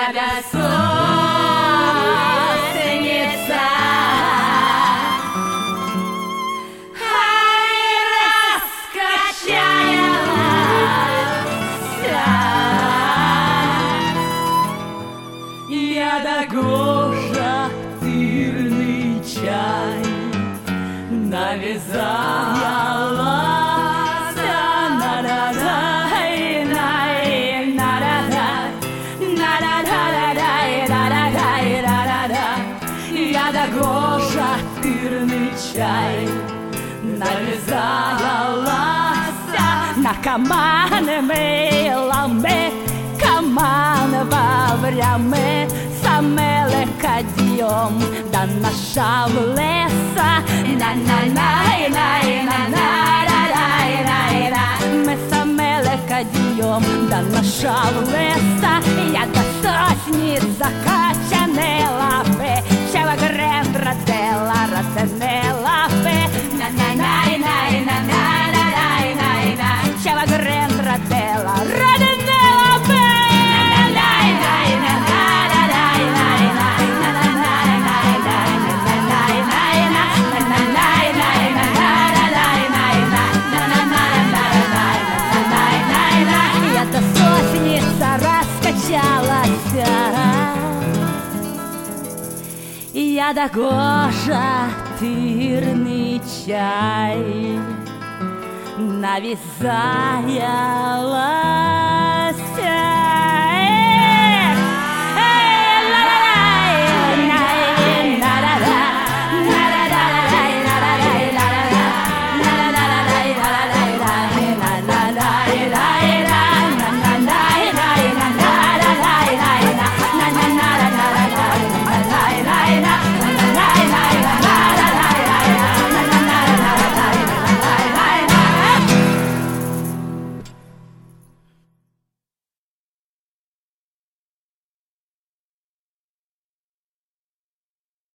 Я сосница, ай, раскачалась. Я догожа тырный чай навязала. Я догожа тырный чай навязалась. На каманы мы ламе, каман во время самеле кадьем, да наша в леса, на-на-на-на-на-на-на-на-на-на. Мы самеле кадьем, да наша в леса. Я до сосни закачаны лапы, чего грендра дела рассенела пе, на-на-на-на-на-на-на-на-на-на. Чего грендра дела рассенела пе, я до сосница раскачалась. Я догожа тырный чай навязала.